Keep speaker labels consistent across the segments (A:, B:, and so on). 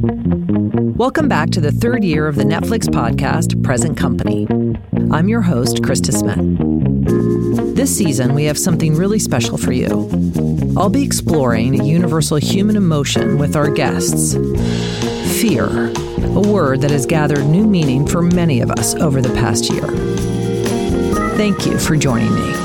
A: Welcome back to the third year of the Netflix podcast, Present Company. I'm your host, Krista Smith. This season, we have something really special for you. I'll be exploring a universal human emotion with our guests. Fear, a word that has gathered new meaning for many of us over the past year. Thank you for joining me.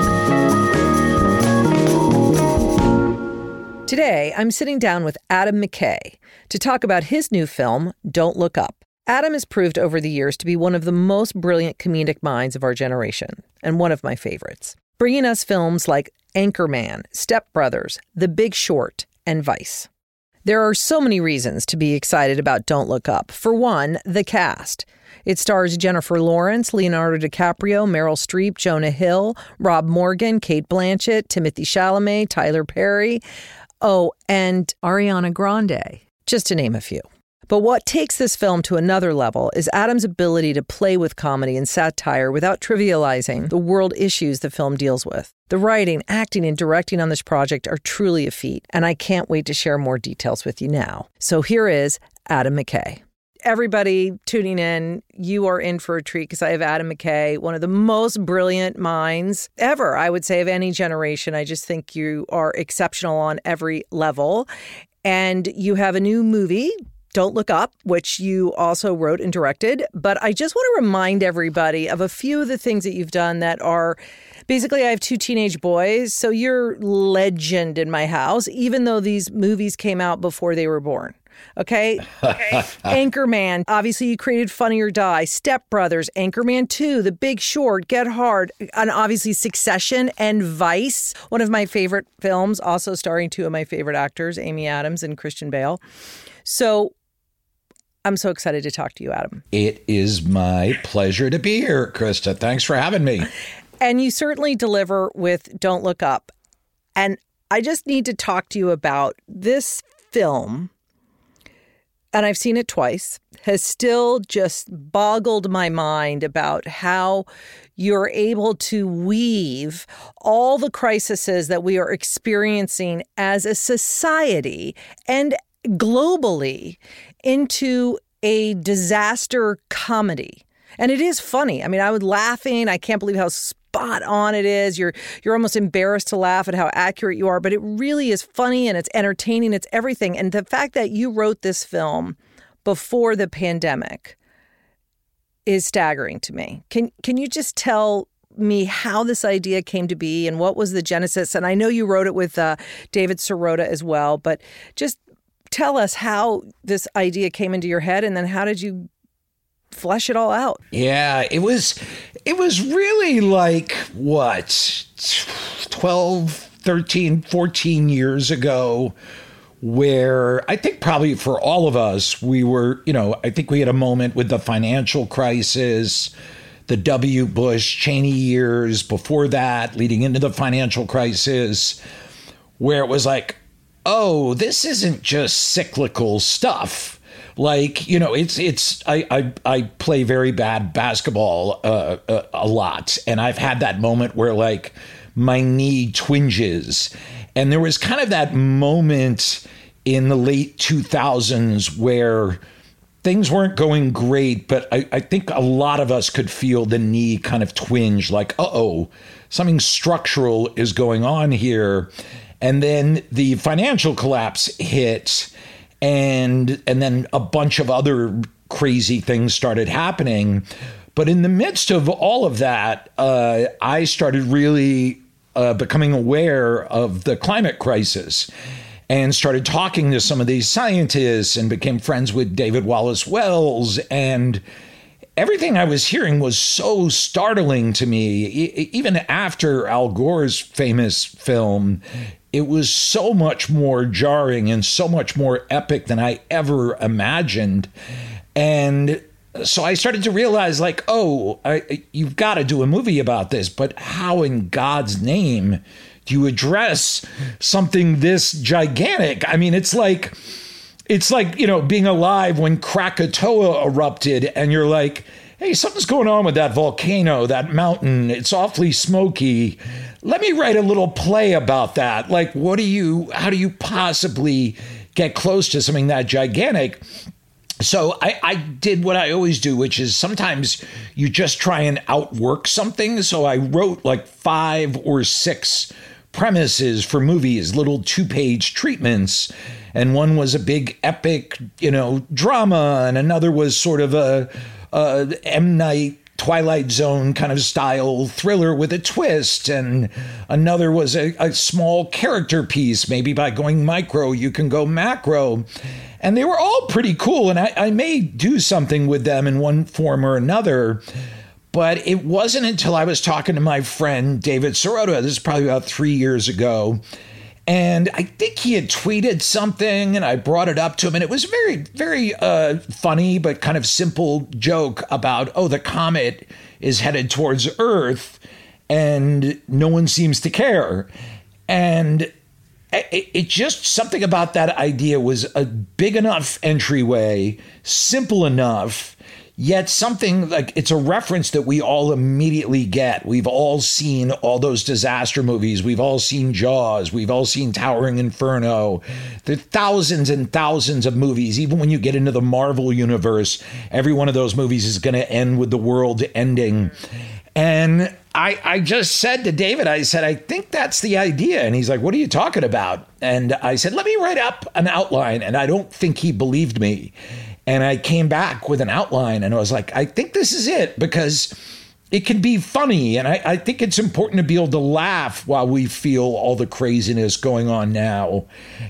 A: Today, I'm sitting down with Adam McKay to talk about his new film, Don't Look Up. Adam has proved over the years to be one of the most brilliant comedic minds of our generation, and one of my favorites, bringing us films like Anchorman, Step Brothers, The Big Short, and Vice. There are so many reasons to be excited about Don't Look Up. For one, the cast. It stars Jennifer Lawrence, Leonardo DiCaprio, Meryl Streep, Jonah Hill, Rob Morgan, Cate Blanchett, Timothée Chalamet, Tyler Perry. Oh, and Ariana Grande, just to name a few. But what takes this film to another level is Adam's ability to play with comedy and satire without trivializing the world issues the film deals with. The writing, acting, and directing on this project are truly a feat, and I can't wait to share more details with you now. So here is Adam McKay. Everybody tuning in, you are in for a treat because I have Adam McKay, one of the most brilliant minds ever, I would say, of any generation. I just think you are exceptional on every level. And you have a new movie, Don't Look Up, which you also wrote and directed. But I just want to remind everybody of a few of the things that you've done that are, basically, I have two teenage boys, so you're legend in my house, even though these movies came out before they were born. Okay. Anchorman, obviously you created Funny or Die, Step Brothers, Anchorman 2, The Big Short, Get Hard, and obviously Succession and Vice, one of my favorite films, also starring two of my favorite actors, Amy Adams and Christian Bale. So I'm so excited to talk to you, Adam.
B: It is my pleasure to be here, Krista. Thanks for having me.
A: And you certainly deliver with Don't Look Up. And I just need to talk to you about this film, and I've seen it twice, has still just boggled my mind about how you're able to weave all the crises that we are experiencing as a society and globally into a disaster comedy. And it is funny. I mean, I was laughing. I can't believe how spot on it is. You're almost embarrassed to laugh at how accurate you are, but it really is funny and it's entertaining. It's everything. And the fact that you wrote this film before the pandemic is staggering to me. Can you just tell me how this idea came to be and what was the genesis? And I know you wrote it with David Sirota as well, but just tell us how this idea came into your head and then how did you flesh it all out?
B: Yeah, it was really like, 12, 13, 14 years ago, where I think probably for all of us, we were, I think we had a moment with the financial crisis, the W. Bush Cheney years before that, leading into the financial crisis, where it was like, oh, this isn't just cyclical stuff. Like, I play very bad basketball a lot. And I've had that moment where like my knee twinges. And there was kind of that moment in the late 2000s where things weren't going great. But I think a lot of us could feel the knee kind of twinge like, uh-oh, something structural is going on here. And then the financial collapse hit. And then a bunch of other crazy things started happening. But in the midst of all of that, I started really becoming aware of the climate crisis and started talking to some of these scientists and became friends with David Wallace Wells. And everything I was hearing was so startling to me. Even after Al Gore's famous film, it was so much more jarring and so much more epic than I ever imagined. And so I started to realize, like, you've got to do a movie about this, but how in God's name do you address something this gigantic? I mean, it's like, being alive when Krakatoa erupted and you're like, hey, something's going on with that volcano, that mountain. It's awfully smoky. Let me write a little play about that. Like, how do you possibly get close to something that gigantic. So I did what I always do, which is sometimes you just try and outwork something. So I wrote like 5 or 6 premises for movies, little 2-page treatments. And one was a big epic, drama. And another was sort of a M. Night Twilight Zone kind of style thriller with a twist. And another was a small character piece. Maybe by going micro, you can go macro. And they were all pretty cool. And I may do something with them in one form or another. But it wasn't until I was talking to my friend David Sirota, this is probably about 3 years ago, and I think he had tweeted something, and I brought it up to him, and it was very, very funny but kind of simple joke about, the comet is headed towards Earth, and no one seems to care. And it just, something about that idea was a big enough entryway, simple enough, yet something like it's a reference that we all immediately get. We've all seen all those disaster movies. We've all seen Jaws. We've all seen Towering Inferno. There are thousands and thousands of movies. Even when you get into the Marvel universe, every one of those movies is going to end with the world ending. And I just said to David, I said, I think that's the idea. And he's like, what are you talking about? And I said, let me write up an outline. And I don't think he believed me. And I came back with an outline and I was like, I think this is it, because it can be funny. And I think it's important to be able to laugh while we feel all the craziness going on now.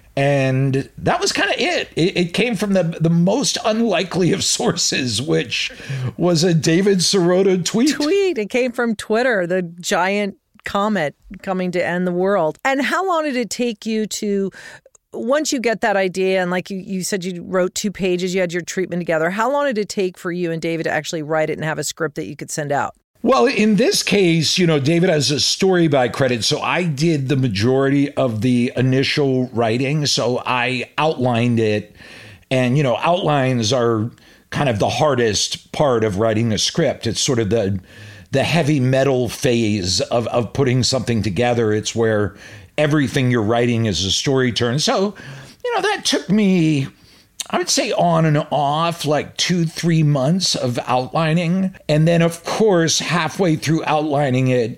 B: And that was kind of it. It came from the most unlikely of sources, which was a David Sirota tweet.
A: It came from Twitter, the giant comet coming to end the world. And how long did it take you to... Once you get that idea, and like you said, you wrote 2 pages, you had your treatment together, how long did it take for you and David to actually write it and have a script that you could send out?
B: Well, in this case, David has a story by credit. So I did the majority of the initial writing. So I outlined it. And, outlines are kind of the hardest part of writing a script. It's sort of the heavy metal phase of putting something together. It's where everything you're writing is a story turn. So, that took me, I would say on and off, like 2-3 months of outlining. And then, of course, halfway through outlining it,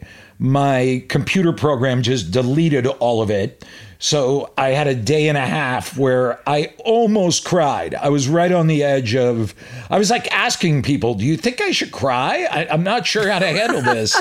B: my computer program just deleted all of it. So I had a day and a half where I almost cried. I was right on the edge of, I was like asking people, do you think I should cry? I'm not sure how to handle this.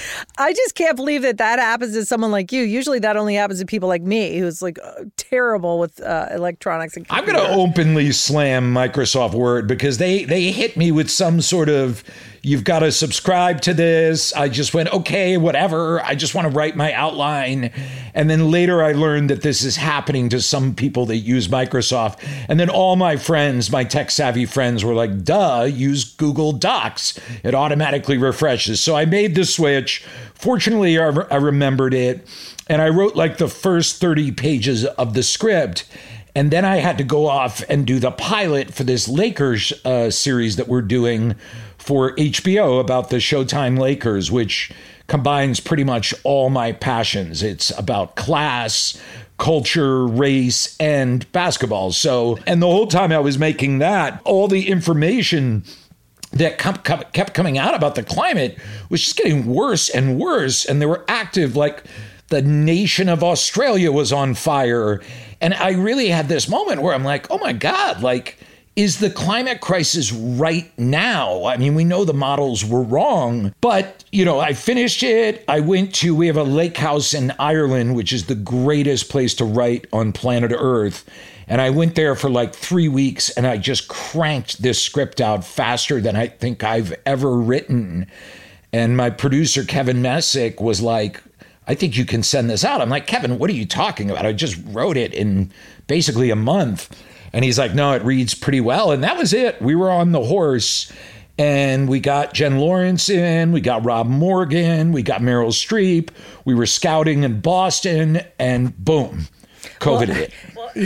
A: I just can't believe that happens to someone like you. Usually that only happens to people like me, who's like terrible with electronics and computers.
B: I'm going to openly slam Microsoft Word because they hit me with some sort of, you've got to subscribe to this. I just went, okay, whatever. I just want to write my outline. And then later I learned that this is happening to some people that use Microsoft. And then all my friends, my tech savvy friends were like, duh, use Google Docs. It automatically refreshes. So I made the switch. Fortunately, I remembered it. And I wrote like the first 30 pages of the script. And then I had to go off and do the pilot for this Lakers series that we're doing for HBO about the Showtime Lakers, which combines pretty much all my passions. It's about class, culture, race, and basketball. So, and the whole time I was making that, all the information that kept coming out about the climate was just getting worse and worse. And they were active, like the nation of Australia was on fire. And I really had this moment where I'm like, oh my God, like, is the climate crisis right now? I mean, we know the models were wrong, but, I finished it. We have a lake house in Ireland, which is the greatest place to write on planet Earth. And I went there for like 3 weeks and I just cranked this script out faster than I think I've ever written. And my producer, Kevin Messick, was like, I think you can send this out. I'm like, Kevin, what are you talking about? I just wrote it in basically a month. And he's like, no, it reads pretty well. And that was it. We were on the horse and we got Jen Lawrence in, we got Rob Morgan, we got Meryl Streep. We were scouting in Boston and boom, COVID hit.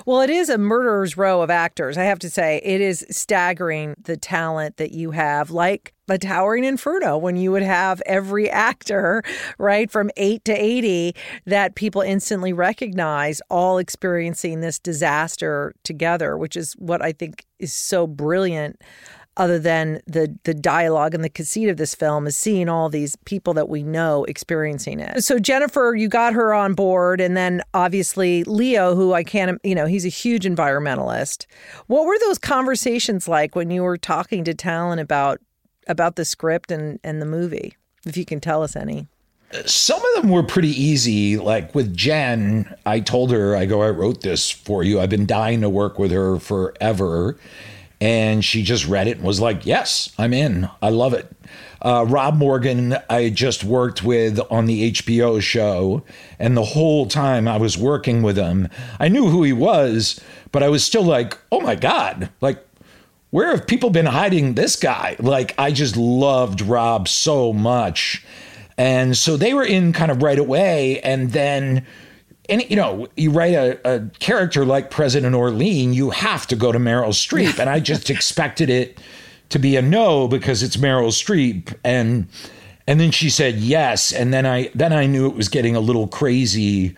A: Well, it is a murderer's row of actors. I have to say, it is staggering the talent that you have, like a Towering Inferno, when you would have every actor, right, from 8 to 80 that people instantly recognize, all experiencing this disaster together, which is what I think is so brilliant. Other than the dialogue and the conceit of this film, is seeing all these people that we know experiencing it. So Jennifer, you got her on board, and then obviously Leo, who I can't, he's a huge environmentalist. What were those conversations like when you were talking to Talon about the script and the movie, if you can tell us any?
B: Some of them were pretty easy. Like with Jen, I told her, I wrote this for you. I've been dying to work with her forever. And she just read it and was like, yes, I'm in. I love it. Rob Morgan, I just worked with on the HBO show. And the whole time I was working with him, I knew who he was, but I was still like, oh my God, like, where have people been hiding this guy? Like, I just loved Rob so much. And so they were in kind of right away. And then, you write a character like President Orlean, you have to go to Meryl Streep. And I just expected it to be a no because it's Meryl Streep. And then she said yes. And then I knew it was getting a little crazy.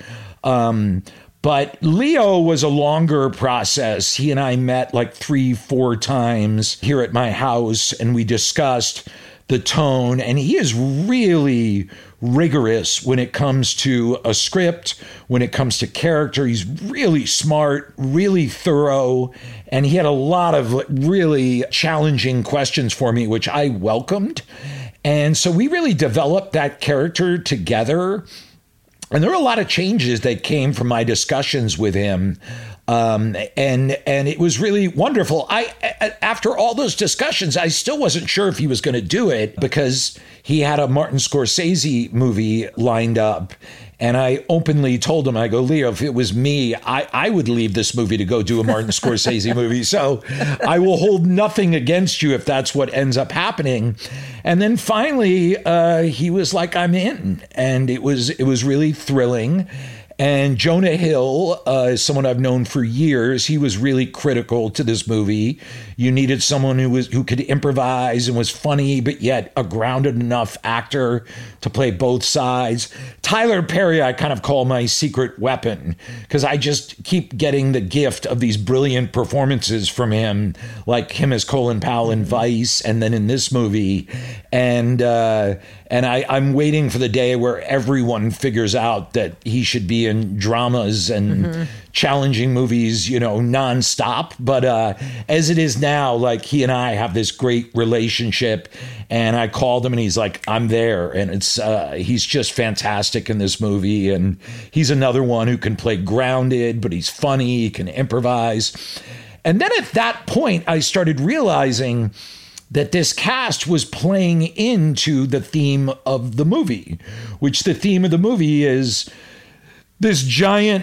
B: But Leo was a longer process. He and I met like 3-4 times here at my house, and we discussed the tone. And he is really rigorous when it comes to a script, when it comes to character. He's really smart, really thorough, and he had a lot of really challenging questions for me, which I welcomed. And so we really developed that character together. And there were a lot of changes that came from my discussions with him. And it was really wonderful. After all those discussions, I still wasn't sure if he was going to do it because he had a Martin Scorsese movie lined up. And I openly told him, I go, Leo, if it was me, I would leave this movie to go do a Martin Scorsese movie. So I will hold nothing against you if that's what ends up happening. And then finally, he was like, I'm in. And it was really thrilling. And Jonah Hill is someone I've known for years. He was really critical to this movie. You needed someone who could improvise and was funny, but yet a grounded enough actor to play both sides. Tyler Perry, I kind of call my secret weapon because I just keep getting the gift of these brilliant performances from him, like him as Colin Powell in Vice, and then in this movie. And I'm waiting for the day where everyone figures out that he should be in dramas and challenging movies, nonstop. But as it is now, like he and I have this great relationship, and I called him and he's like, I'm there. And he's just fantastic in this movie. And he's another one who can play grounded, but he's funny, he can improvise. And then at that point, I started realizing that this cast was playing into the theme of the movie, which the theme of the movie is this giant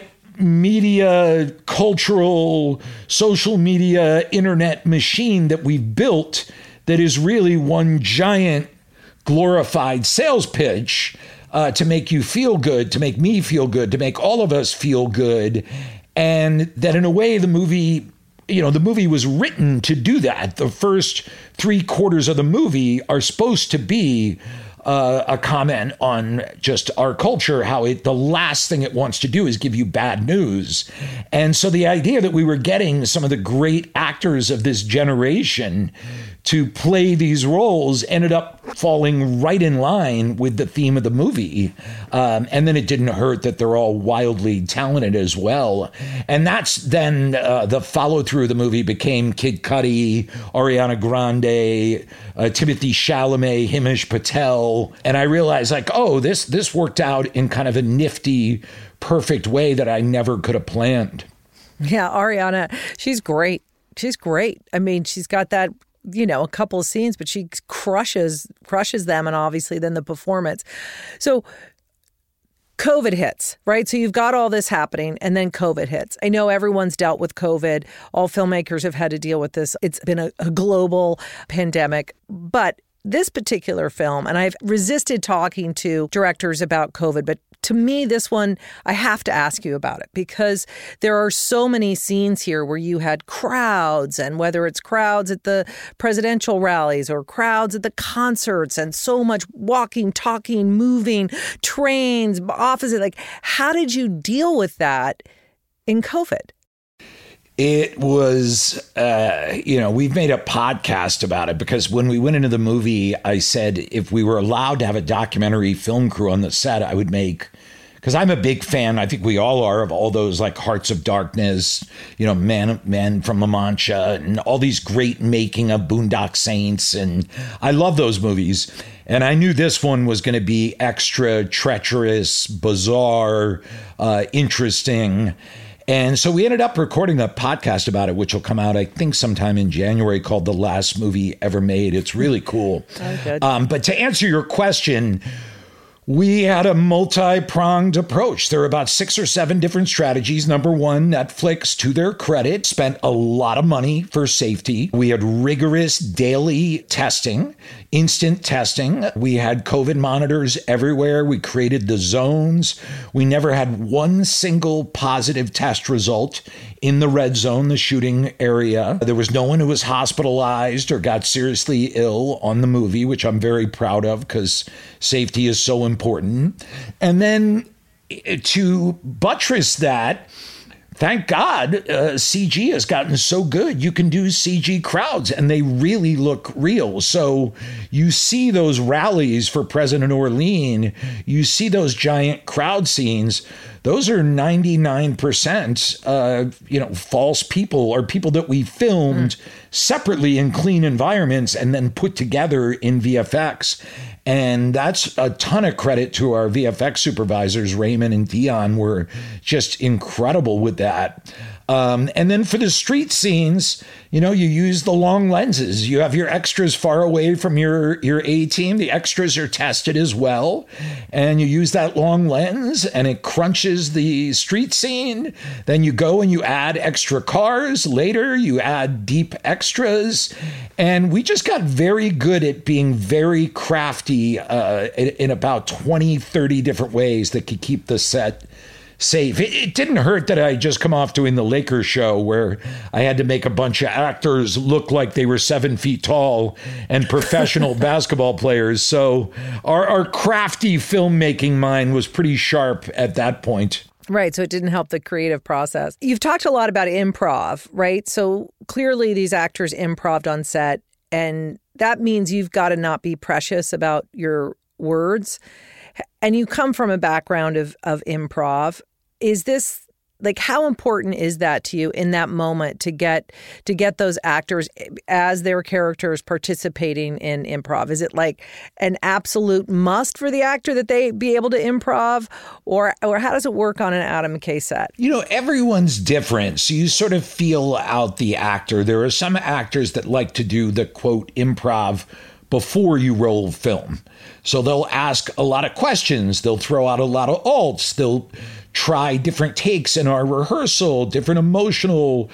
B: media, cultural, social media, internet machine that we've built that is really one giant glorified sales pitch to make you feel good, to make me feel good, to make all of us feel good. And that in a way, the movie was written to do that. The first 3/4 of the movie are supposed to be a comment on just our culture, how the last thing it wants to do is give you bad news. And so the idea that we were getting some of the great actors of this generation to play these roles ended up falling right in line with the theme of the movie. And then it didn't hurt that they're all wildly talented as well. And that's then the follow through of the movie became Kid Cudi, Ariana Grande, Timothée Chalamet, Himesh Patel. And I realized this worked out in kind of a nifty, perfect way that I never could have planned.
A: Yeah, Ariana, she's great. She's great. I mean, she's got that, a couple of scenes, but she crushes them, and obviously then the performance. So COVID hits, right? So you've got all this happening, and then COVID hits. I know everyone's dealt with COVID. All filmmakers have had to deal with this. It's been a global pandemic, but this particular film, and I've resisted talking to directors about COVID, but to me, this one, I have to ask you about it because there are so many scenes here where you had crowds, and whether it's crowds at the presidential rallies or crowds at the concerts, and so much walking, talking, moving, trains, offices. Like, how did you deal with that in COVID?
B: It was, we've made a podcast about it because when we went into the movie, I said if we were allowed to have a documentary film crew on the set, I would make, because I'm a big fan, I think we all are, of all those like Hearts of Darkness, Man from La Mancha, and all these great making of Boondock Saints. And I love those movies. And I knew this one was going to be extra treacherous, bizarre, interesting. And so we ended up recording a podcast about it, which will come out, I think, sometime in January, called The Last Movie Ever Made. It's really cool.
A: Oh, good.
B: But to answer your question, we had a multi-pronged approach. There are about 6 or 7 different strategies. Number one, Netflix, to their credit, spent a lot of money for safety. We had rigorous daily testing, instant testing. We had COVID monitors everywhere. We created the zones. We never had one single positive test result in the red zone, the shooting area. There was no one who was hospitalized or got seriously ill on the movie, which I'm very proud of because safety is so important. And then to buttress that, thank God, CG has gotten so good. You can do CG crowds and they really look real. So you see those rallies for President Orlean, you see those giant crowd scenes. Those are 99%, false people or people that we filmed separately in clean environments and then put together in VFX. And that's a ton of credit to our VFX supervisors. Raymond and Dion were just incredible with that. And then for the street scenes, you use the long lenses. You have your extras far away from your A team. The extras are tested as well. And you use that long lens and it crunches the street scene. Then you go and you add extra cars. Later, you add deep extras. And we just got very good at being very crafty in about 20, 30 different ways that could keep the set safe. It didn't hurt that I just come off doing the Lakers show where I had to make a bunch of actors look like they were 7 feet tall and professional basketball players. So our crafty filmmaking mind was pretty sharp at that point.
A: Right. So it didn't help the creative process. You've talked a lot about improv, right? So clearly these actors improv'd on set, and that means you've got to not be precious about your words. And you come from a background of improv. Is this, like, how important is that to you in that moment to get those actors as their characters participating in improv? Is it like an absolute must for the actor that they be able to improv, or how does it work on an Adam McKay set?
B: Everyone's different, so you sort of feel out the actor. There are some actors that like to do the quote improv before you roll film. So they'll ask a lot of questions. They'll throw out a lot of alts. They'll try different takes in our rehearsal, different emotional,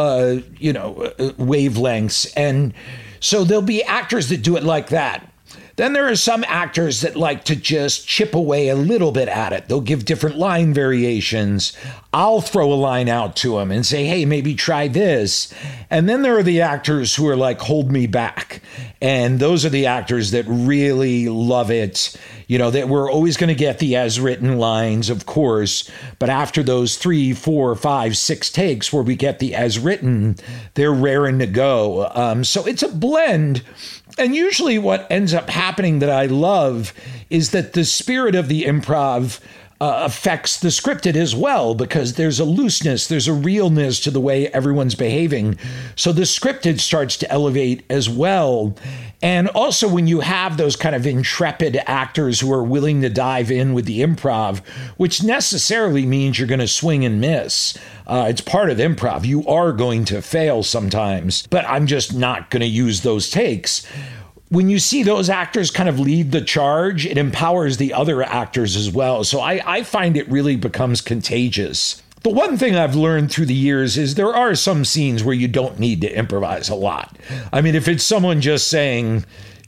B: wavelengths. And so there'll be actors that do it like that. Then there are some actors that like to just chip away a little bit at it. They'll give different line variations. I'll throw a line out to them and say, hey, maybe try this. And then there are the actors who are like, hold me back. And those are the actors that really love it. That we're always going to get the as written lines, of course. But after those 3, 4, 5, 6 takes where we get the as written, they're raring to go. So it's a blend. And usually what ends up happening that I love is that the spirit of the improv affects the scripted as well, because there's a looseness, there's a realness to the way everyone's behaving. So the scripted starts to elevate as well. And also when you have those kind of intrepid actors who are willing to dive in with the improv, which necessarily means you're going to swing and miss. It's part of improv. You are going to fail sometimes, but I'm just not going to use those takes. When you see those actors kind of lead the charge, it empowers the other actors as well. So I find it really becomes contagious. The one thing I've learned through the years is there are some scenes where you don't need to improvise a lot. I mean, if it's someone just saying,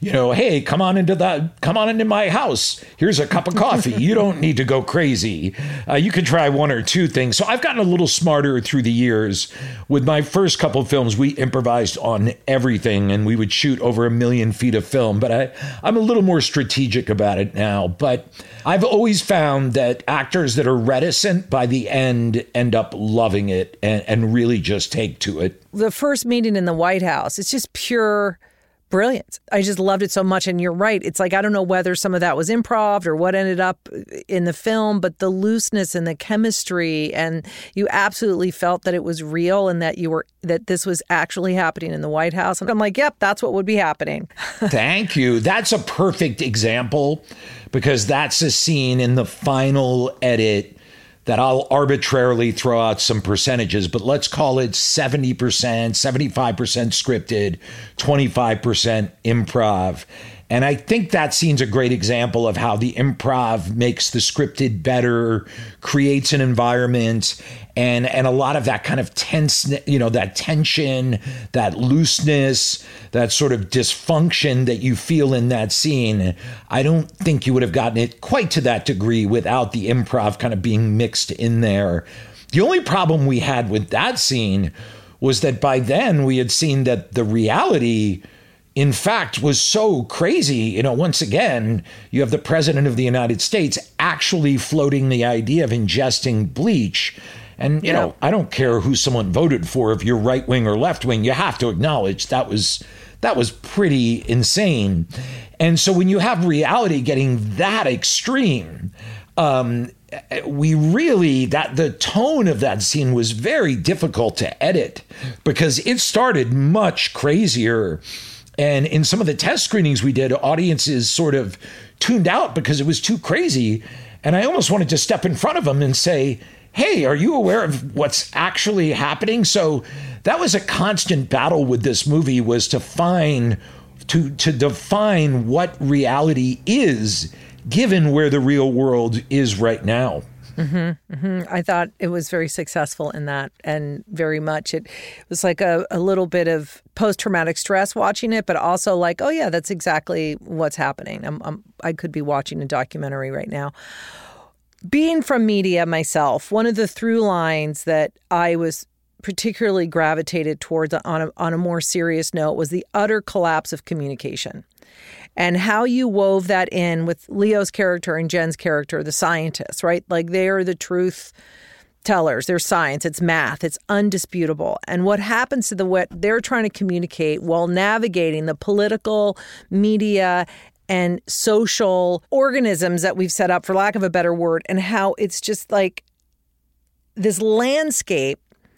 B: hey, come on into my house. Here's a cup of coffee. You don't need to go crazy. You can try one or two things. So I've gotten a little smarter through the years. With my first couple of films, we improvised on everything, and we would shoot over 1 million feet of film. But I'm a little more strategic about it now. But I've always found that actors that are reticent by the end up loving it and really just take to it.
A: The first meeting in the White House, it's just pure brilliance. I just loved it so much. And you're right. It's like, I don't know whether some of that was improv or what ended up in the film, but the looseness and the chemistry, and you absolutely felt that it was real and that this was actually happening in the White House. And I'm like, yep, that's what would be happening.
B: Thank you. That's a perfect example, because that's a scene in the final edit that I'll arbitrarily throw out some percentages, but let's call it 70%, 75% scripted, 25% improv. And I think that scene's a great example of how the improv makes the scripted better, creates an environment, and a lot of that kind of tense, that tension, that looseness, that sort of dysfunction that you feel in that scene. I don't think you would have gotten it quite to that degree without the improv kind of being mixed in there. The only problem we had with that scene was that by then we had seen that the reality, in fact, was so crazy. Once again, you have the president of the United States actually floating the idea of ingesting bleach. And, I don't care who someone voted for, if you're right wing or left wing, you have to acknowledge that was pretty insane. And so when you have reality getting that extreme, the tone of that scene was very difficult to edit, because it started much crazier. And in some of the test screenings we did, audiences sort of tuned out because it was too crazy. And I almost wanted to step in front of them and say, hey, are you aware of what's actually happening? So that was a constant battle with this movie, was to define what reality is, given where the real world is right now.
A: Mm-hmm, mm-hmm. I thought it was very successful in that, and very much it was like a little bit of post-traumatic stress watching it, but also like, oh yeah, that's exactly what's happening. I could be watching a documentary right now. Being from media myself, one of the through lines that I was particularly gravitated towards on a more serious note was the utter collapse of communication. And how you wove that in with Leo's character and Jen's character, the scientists, right? Like, they are the truth tellers. They're science. It's math. It's undisputable. And what happens to what they're trying to communicate while navigating the political, media, and social organisms that we've set up, for lack of a better word, and how it's just like this landscape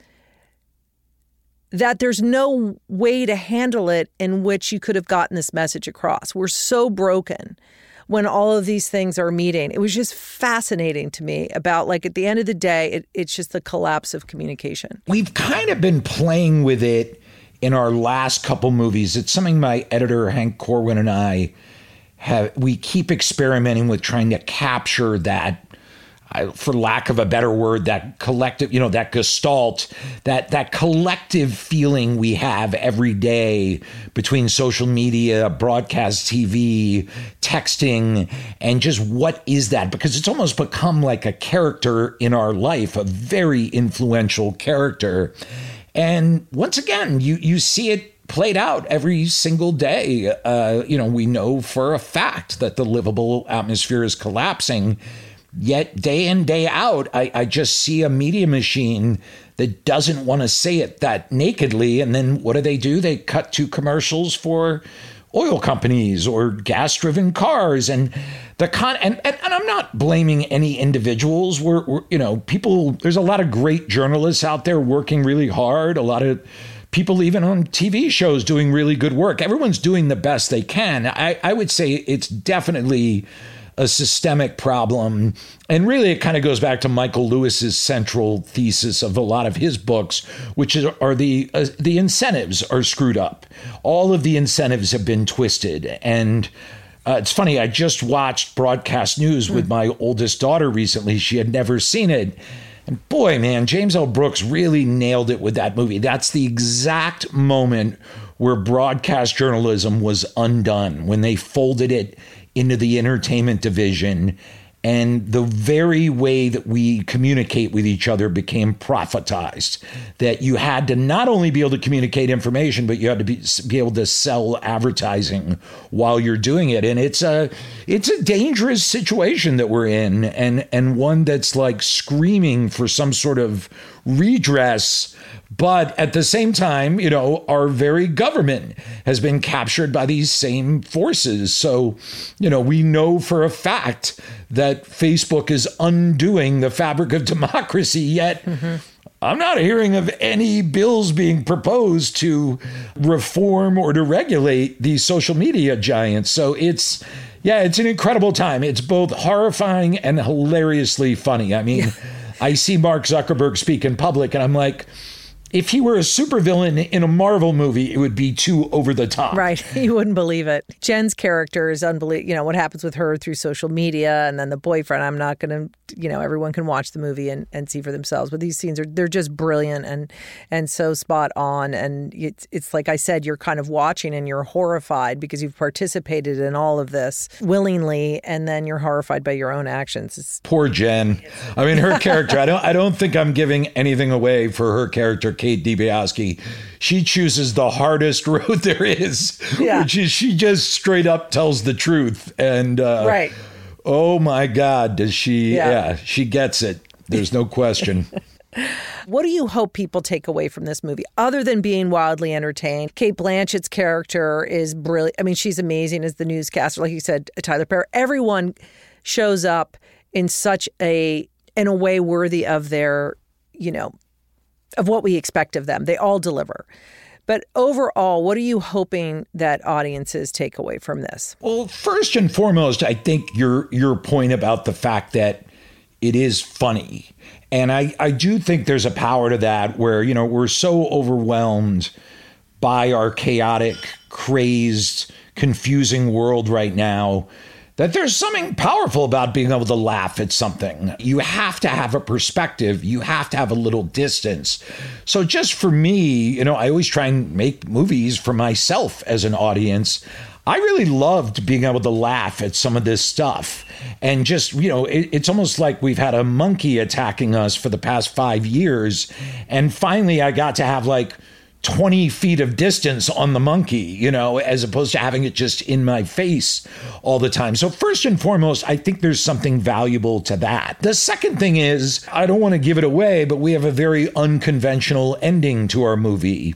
A: that there's no way to handle it in which you could have gotten this message across. We're so broken when all of these things are meeting. It was just fascinating to me about, like, at the end of the day, it's just the collapse of communication.
B: We've kind of been playing with it in our last couple movies. It's something my editor, Hank Corwin, and I we keep experimenting with, trying to capture that, for lack of a better word, that collective, that gestalt, that collective feeling we have every day between social media, broadcast TV, texting, and just what is that? Because it's almost become like a character in our life, a very influential character. And once again, you see it played out every single day. We know for a fact that the livable atmosphere is collapsing. Yet day in, day out, I just see a media machine that doesn't want to say it that nakedly. And then what do? They cut to commercials for oil companies or gas-driven cars. And and I'm not blaming any individuals. We're people, there's a lot of great journalists out there working really hard. A lot of people even on TV shows doing really good work. Everyone's doing the best they can. I would say it's definitely a systemic problem. And really, it kind of goes back to Michael Lewis's central thesis of a lot of his books, which are the incentives are screwed up. All of the incentives have been twisted. And it's funny, I just watched Broadcast News with my oldest daughter recently. She had never seen it. And boy, man, James L. Brooks really nailed it with that movie. That's the exact moment where broadcast journalism was undone, when they folded it into the entertainment division, and the very way that we communicate with each other became prophetized. That you had to not only be able to communicate information, but you had to be able to sell advertising while you're doing it. And it's a dangerous situation that we're in, and one that's like screaming for some sort of redress. But at the same time, you know, our very government has been captured by these same forces. So, you know, we know for a fact that Facebook is undoing the fabric of democracy, yet I'm not hearing of any bills being proposed to reform or to regulate these social media giants. So it's an incredible time. It's both horrifying and hilariously funny. I mean, I see Mark Zuckerberg speak in public and I'm like, if he were a supervillain in a Marvel movie, it would be too over the top.
A: Right. You wouldn't believe it. Jen's character is unbelievable. You know, what happens with her through social media and then the boyfriend, I'm not going to, you know, everyone can watch the movie and see for themselves. But these scenes they're just brilliant and so spot on. And it's like I said, you're kind of watching and you're horrified because you've participated in all of this willingly. And then you're horrified by your own actions.
B: Poor Jen. I mean, her character, I don't think I'm giving anything away for her character, Kate DiBiase. She chooses the hardest road there is, which is she just straight up tells the truth. And
A: right.
B: Oh my God, does she? Yeah, she gets it. There's no question.
A: What do you hope people take away from this movie, other than being wildly entertained? Cate Blanchett's character is brilliant. I mean, she's amazing as the newscaster. Like you said, Tyler Perry. Everyone shows up in a way worthy of their, you know, of what we expect of them. They all deliver. But overall, what are you hoping that audiences take away from this?
B: Well, first and foremost, I think your point about the fact that it is funny. And I do think there's a power to that where, you know, we're so overwhelmed by our chaotic, crazed, confusing world right now that there's something powerful about being able to laugh at something. You have to have a perspective. You have to have a little distance. So just for me, you know, I always try and make movies for myself as an audience. I really loved being able to laugh at some of this stuff. And just, you know, it's almost like we've had a monkey attacking us for the past 5 years. And finally, I got to have like 20 feet of distance on the monkey, you know, as opposed to having it just in my face all the time. So first and foremost, I think there's something valuable to that. The second thing is, I don't want to give it away, but we have a very unconventional ending to our movie.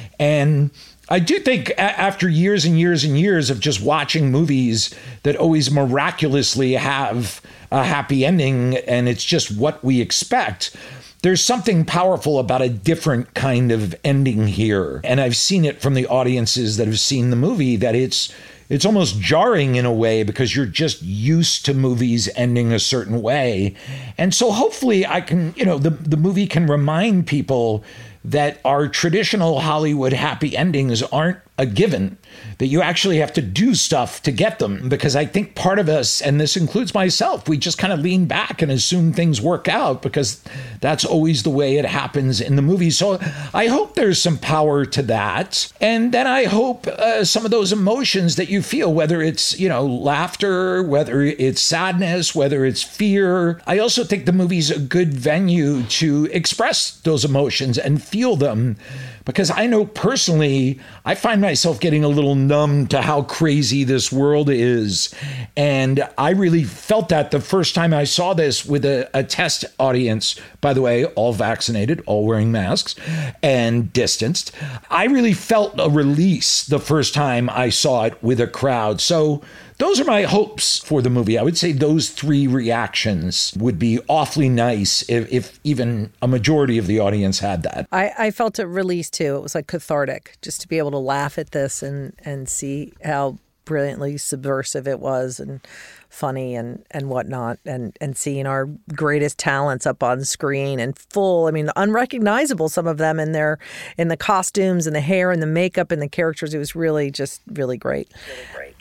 B: And I do think after years and years and years of just watching movies that always miraculously have a happy ending and it's just what we expect, there's something powerful about a different kind of ending here. And I've seen it from the audiences that have seen the movie that it's almost jarring in a way because you're just used to movies ending a certain way. And so hopefully I can, you know, the movie can remind people that our traditional Hollywood happy endings aren't a given, that you actually have to do stuff to get them. Because I think part of us, and this includes myself, we just kind of lean back and assume things work out because that's always the way it happens in the movie. So I hope there's some power to that. And then I hope some of those emotions that you feel, whether it's, you know, laughter, whether it's sadness, whether it's fear. I also think the movie's a good venue to express those emotions and feel them. Because I know personally, I find myself getting a little numb to how crazy this world is. And I really felt that the first time I saw this with a test audience, by the way, all vaccinated, all wearing masks and distanced. I really felt a release the first time I saw it with a crowd. So those are my hopes for the movie. I would say those three reactions would be awfully nice if even a majority of the audience had that.
A: I felt a release too. It was like cathartic just to be able to laugh at this and see how brilliantly subversive it was and funny and whatnot, and seeing our greatest talents up on screen and full, I mean, unrecognizable, some of them in the costumes and the hair and the makeup and the characters. It was really just really great. Really great.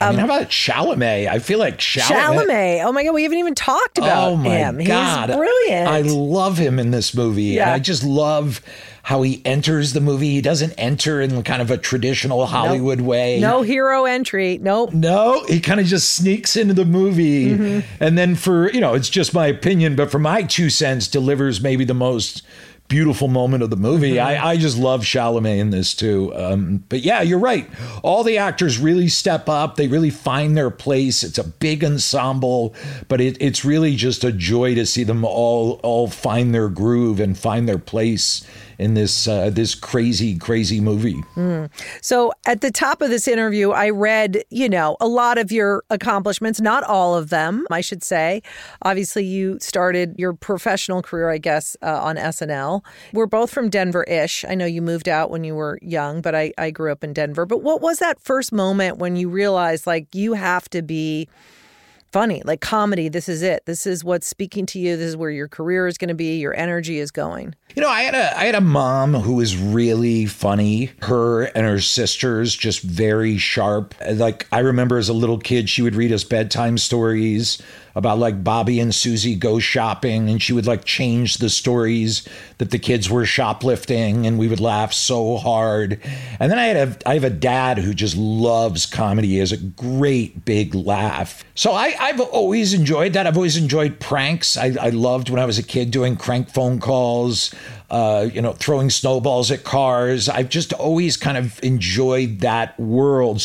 B: I mean, how about Chalamet? I feel like
A: Chalamet. Oh my God, we haven't even talked about him.
B: God.
A: He's brilliant.
B: I love him in this movie.
A: Yeah.
B: And I just love how he enters the movie. He doesn't enter in kind of a traditional Hollywood way.
A: No hero entry. Nope.
B: No, he kind of just sneaks into the movie.
A: Mm-hmm.
B: And then it's just my opinion, but for my 2 cents, delivers maybe the most beautiful moment of the movie.
A: Mm-hmm.
B: I just love Chalamet in this too. But yeah, you're right. All the actors really step up. They really find their place. It's a big ensemble, but it's really just a joy to see them all find their groove and find their place in this crazy movie.
A: So at the top of this interview, I read, a lot of your accomplishments, not all of them, I should say. Obviously, you started your professional career, I guess, on SNL. We're both from Denver-ish. I know you moved out when you were young, but I grew up in Denver. But what was that first moment when you realized, you have to be funny, like comedy, this is it. This is what's speaking to you. This is where your career is going to be. Your energy is going.
B: I had a mom who was really funny. Her and her sisters just very sharp. I remember as a little kid, she would read us bedtime stories about Bobby and Susie go shopping, and she would change the stories that the kids were shoplifting, and we would laugh so hard. And then I have a dad who just loves comedy. He has a great big laugh. So I've always enjoyed that. I've always enjoyed pranks. I loved when I was a kid doing crank phone calls, throwing snowballs at cars. I've just always kind of enjoyed that world.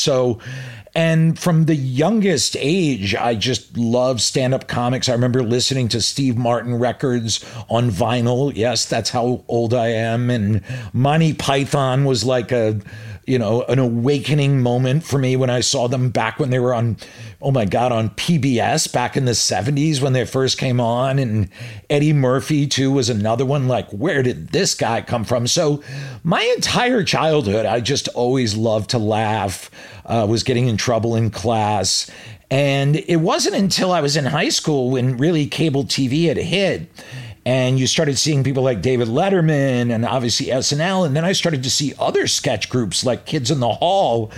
B: And from the youngest age, I just love stand-up comics. I remember listening to Steve Martin records on vinyl. Yes, that's how old I am. And Monty Python was an awakening moment for me when I saw them back when they were on PBS back in the 70s when they first came on. And Eddie Murphy, too, was another one. Where did this guy come from? So my entire childhood, I just always loved to laugh, was getting in trouble in class. And it wasn't until I was in high school when really cable TV had hit. And you started seeing people like David Letterman and obviously SNL. And then I started to see other sketch groups like Kids in the Hall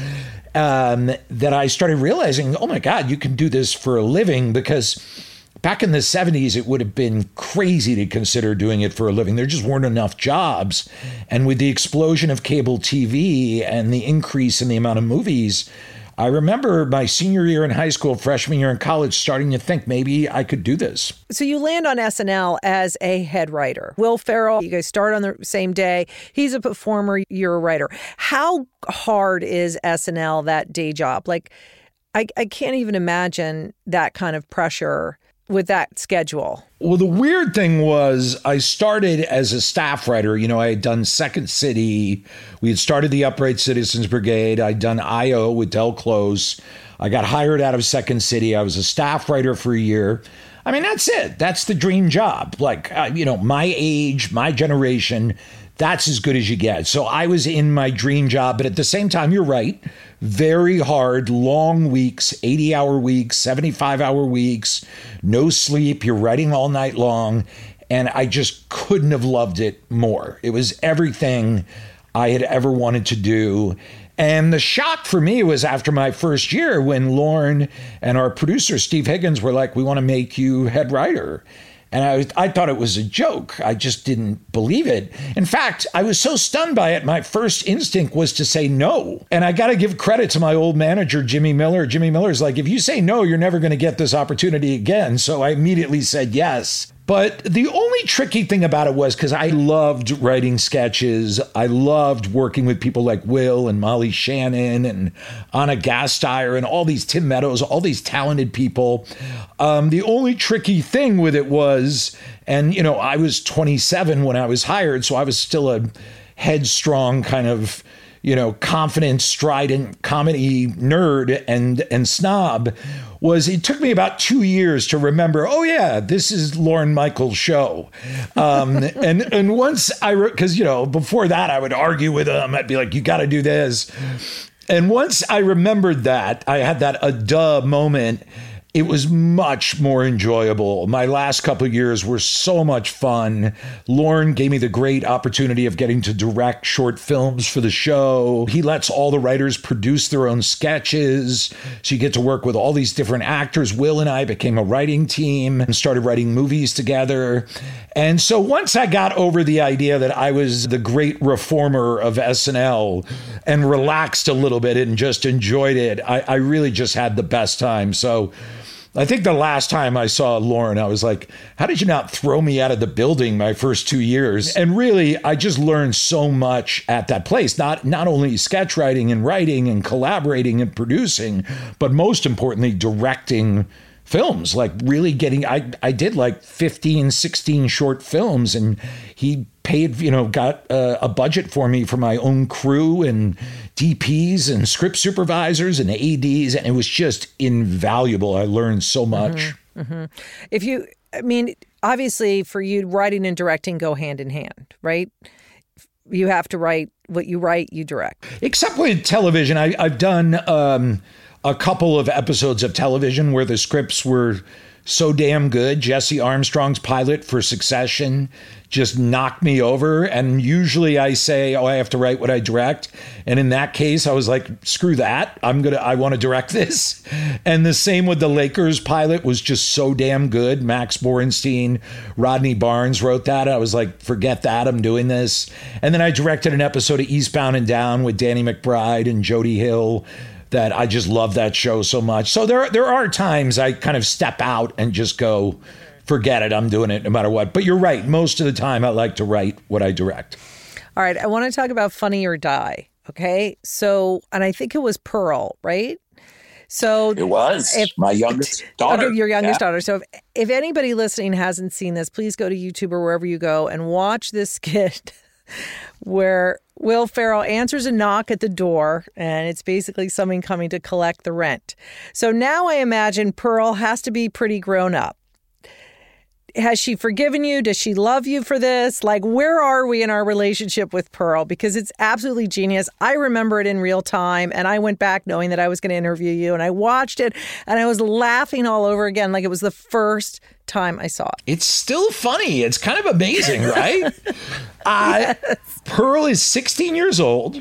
B: that I started realizing, oh my God, you can do this for a living. Because back in the 70s, it would have been crazy to consider doing it for a living. There just weren't enough jobs. And with the explosion of cable TV and the increase in the amount of movies, I remember my senior year in high school, freshman year in college, starting to think maybe I could do this.
A: So you land on SNL as a head writer. Will Ferrell, you guys start on the same day. He's a performer, you're a writer. How hard is SNL, that day job? I can't even imagine that kind of pressure with that schedule.
B: Well, the weird thing was I started as a staff writer. I had done Second City. We had started the Upright Citizens Brigade. I'd done I.O. with Del Close. I got hired out of Second City. I was a staff writer for a year. I mean, that's it. That's the dream job. My age, my generation, that's as good as you get. So I was in my dream job. But at the same time, you're right. Very hard, long weeks, 80-hour weeks, 75-hour weeks, no sleep. You're writing all night long. And I just couldn't have loved it more. It was everything I had ever wanted to do. And the shock for me was after my first year when Lorne and our producer, Steve Higgins, were like, we want to make you head writer. And I thought it was a joke. I just didn't believe it. In fact, I was so stunned by it, my first instinct was to say no. And I got to give credit to my old manager, Jimmy Miller. Jimmy Miller's like, if you say no, you're never going to get this opportunity again. So I immediately said yes. But the only tricky thing about it was because I loved writing sketches. I loved working with people like Will and Molly Shannon and Anna Gasteyer and all these Tim Meadows, all these talented people. The only tricky thing with it was, and I was 27 when I was hired, so I was still a headstrong kind of confident, strident comedy nerd and snob. It took me about 2 years to remember, oh yeah, this is Lorne Michaels' show. And once because before that I would argue with him. I'd be like, you got to do this. And once I remembered that, I had that a duh moment. it was much more enjoyable. My last couple of years were so much fun. Lorne gave me the great opportunity of getting to direct short films for the show. He lets all the writers produce their own sketches. So you get to work with all these different actors. Will and I became a writing team and started writing movies together. And so once I got over the idea that I was the great reformer of SNL and relaxed a little bit and just enjoyed it, I really just had the best time. So I think the last time I saw Lorne, I was like, how did you not throw me out of the building my first 2 years? And really, I just learned so much at that place, not only sketch writing and collaborating and producing, but most importantly, directing films, like really getting, I did like 15, 16 short films, and he paid, got a budget for me for my own crew and DPs and script supervisors and ADs. And it was just invaluable. I learned so much.
A: Obviously for you, writing and directing go hand in hand, right? You have to write what you write, you direct.
B: Except with television, I've done a couple of episodes of television where the scripts were so damn good. Jesse Armstrong's pilot for Succession just knocked me over. And usually I say, I have to write what I direct. And in that case, I was like, screw that. I want to direct this. And the same with the Lakers pilot was just so damn good. Max Borenstein, Rodney Barnes wrote that. I was like, forget that. I'm doing this. And then I directed an episode of Eastbound and Down with Danny McBride and Jody Hill that I just love that show so much. So there are times I kind of step out and just go, forget it, I'm doing it no matter what. But you're right. Most of the time I like to write what I direct.
A: All right. I want to talk about Funny or Die. Okay. So, and I think it was Pearl, right? So
C: it was my youngest daughter.
A: Okay, your youngest daughter. So if anybody listening hasn't seen this, please go to YouTube or wherever you go and watch this skit where Will Ferrell answers a knock at the door, and it's basically someone coming to collect the rent. So now I imagine Pearl has to be pretty grown up. Has she forgiven you? Does she love you for this? Like, where are we in our relationship with Pearl? Because it's absolutely genius. I remember it in real time, and I went back knowing that I was going to interview you, and I watched it, and I was laughing all over again like it was the first time I saw it.
B: It's still funny. It's kind of amazing, right? Yes. Pearl is 16 years old.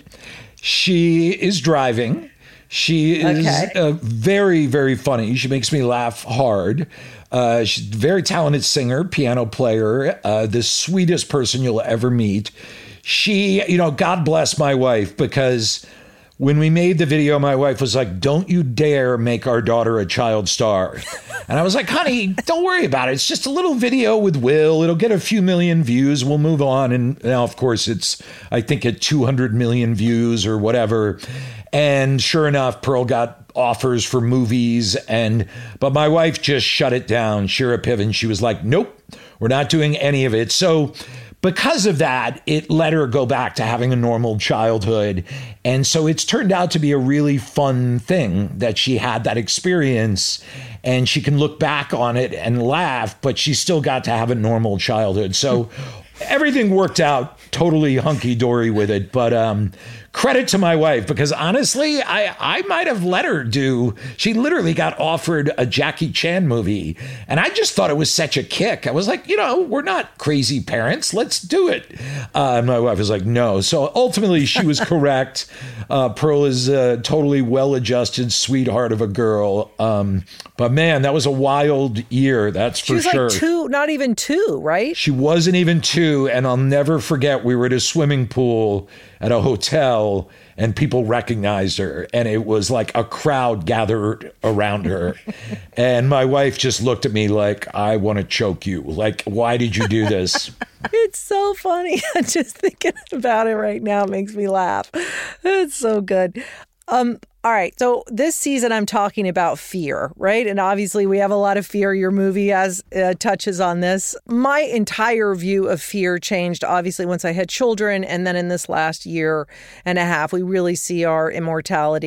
B: She is driving. She is very, very funny. She makes me laugh hard. She's a very talented singer, piano player, the sweetest person you'll ever meet. She, God bless my wife, because when we made the video, my wife was like, don't you dare make our daughter a child star. And I was like, honey, don't worry about it. It's just a little video with Will. It'll get a few million views. We'll move on. And now, of course, it's, I think, at 200 million views or whatever. And sure enough, Pearl got offers for movies. But my wife just shut it down. Shira Piven, she was like, nope, we're not doing any of it. So because of that, it let her go back to having a normal childhood. And so it's turned out to be a really fun thing that she had that experience, and she can look back on it and laugh, but she still got to have a normal childhood. So everything worked out totally hunky-dory with it. But credit to my wife, because honestly, I might have let her do, she literally got offered a Jackie Chan movie, and I just thought it was such a kick. I was like, we're not crazy parents. Let's do it. And my wife was like, no. So ultimately, she was correct. Pearl is a totally well-adjusted sweetheart of a girl. But man, that was a wild year. That's for sure.
A: She was like 2, not even 2, right?
B: She wasn't even 2. And I'll never forget, we were at a swimming pool at a hotel and people recognized her. And it was like a crowd gathered around her. And my wife just looked at me like, I want to choke you. Like, why did you do this?
A: It's so funny. Just thinking about it right now makes me laugh. It's so good. All right. So this season, I'm talking about fear, right? And obviously we have a lot of fear. Your movie has touches on this. My entire view of fear changed, obviously, once I had children. And then in this last year and a half, we really see our immortality and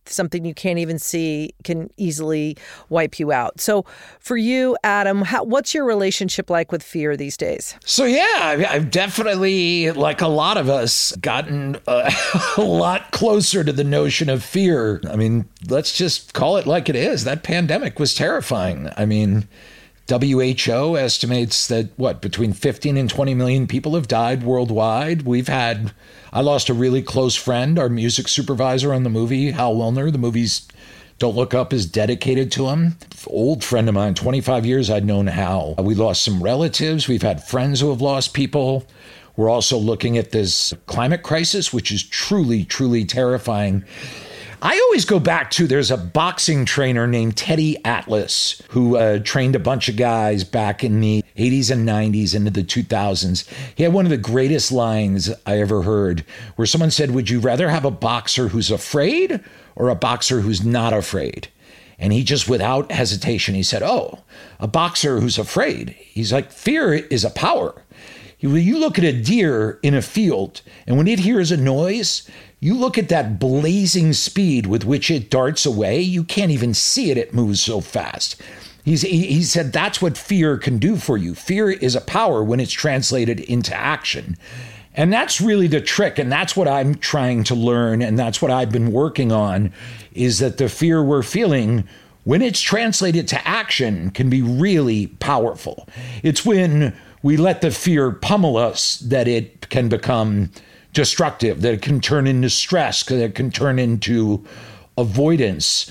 A: something you can't even see can easily wipe you out. So for you, Adam, what's your relationship like with fear these days?
B: So yeah, I've definitely, like a lot of us, gotten a lot closer to the notion of fear. I mean, let's just call it like it is. That pandemic was terrifying. I mean, WHO estimates that, between 15 and 20 million people have died worldwide. I lost a really close friend, our music supervisor on the movie, Hal Willner. The movie's Don't Look Up is dedicated to him. Old friend of mine, 25 years I'd known Hal. We lost some relatives. We've had friends who have lost people. We're also looking at this climate crisis, which is truly, truly terrifying. I always go back to, there's a boxing trainer named Teddy Atlas who trained a bunch of guys back in the 80s and 90s into the 2000s. He had one of the greatest lines I ever heard where someone said, would you rather have a boxer who's afraid or a boxer who's not afraid? And he just, without hesitation, he said, oh, a boxer who's afraid. He's like, fear is a power. You look at a deer in a field, and when it hears a noise, you look at that blazing speed with which it darts away. You can't even see it. It moves so fast. He said that's what fear can do for you. Fear is a power when it's translated into action. And that's really the trick. And that's what I'm trying to learn. And that's what I've been working on, is that the fear we're feeling, when it's translated to action, can be really powerful. It's when we let the fear pummel us that it can become destructive, that it can turn into stress, that it can turn into avoidance.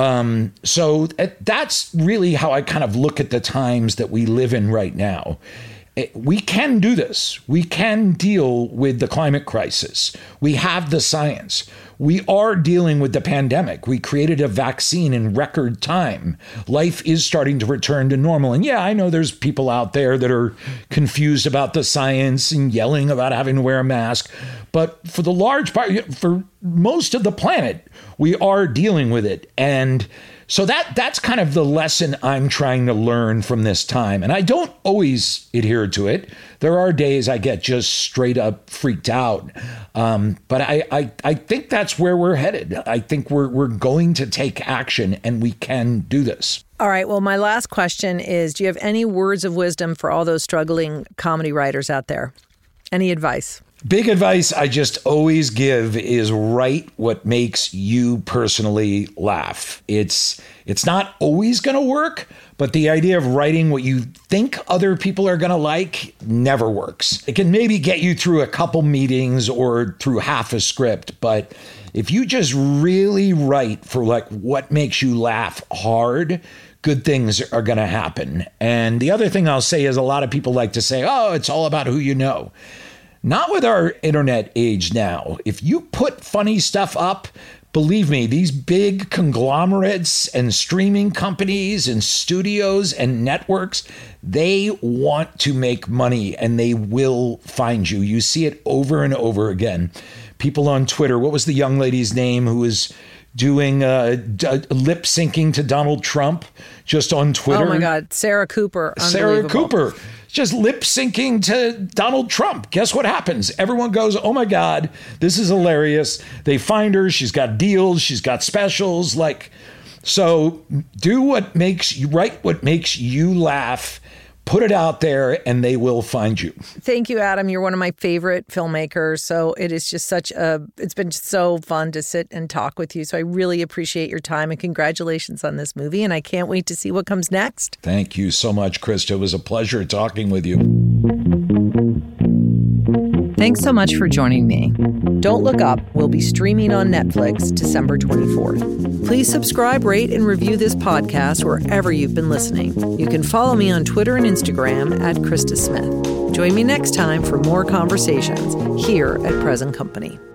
B: So that's really how I kind of look at the times that we live in right now. We can do this. We can deal with the climate crisis. We have the science. We are dealing with the pandemic. We created a vaccine in record time. Life is starting to return to normal. And yeah, I know there's people out there that are confused about the science and yelling about having to wear a mask. But for the large part, for most of the planet, we are dealing with it. And so that's kind of the lesson I'm trying to learn from this time. And I don't always adhere to it. There are days I get just straight up freaked out. But I think that's where we're headed. I think we're going to take action, and we can do this.
A: All right. Well, my last question is, do you have any words of wisdom for all those struggling comedy writers out there? Any advice?
B: Big advice I just always give is write what makes you personally laugh. It's not always going to work, but the idea of writing what you think other people are going to like never works. It can maybe get you through a couple meetings or through half a script, but if you just really write for like what makes you laugh hard, good things are going to happen. And the other thing I'll say is, a lot of people like to say, oh, it's all about who you know. Not with our internet age now. If you put funny stuff up, believe me, these big conglomerates and streaming companies and studios and networks, they want to make money, and they will find you. You see it over and over again. People on Twitter, what was the young lady's name who was doing lip syncing to Donald Trump just on Twitter?
A: Oh my God, Sarah Cooper.
B: Sarah Cooper. Just lip syncing to Donald Trump. Guess what happens? Everyone goes, oh my God, this is hilarious. They find her. She's got deals. She's got specials. So do what makes you, write what makes you laugh. Put it out there, and they will find you.
A: Thank you, Adam. You're one of my favorite filmmakers. So it is just it's been so fun to sit and talk with you. So I really appreciate your time, and congratulations on this movie. And I can't wait to see what comes next.
B: Thank you so much, Krista. It was a pleasure talking with you.
A: Thanks so much for joining me. Don't Look Up will be streaming on Netflix December 24th. Please subscribe, rate, and review this podcast wherever you've been listening. You can follow me on Twitter and Instagram at Krista Smith. Join me next time for more conversations here at Present Company.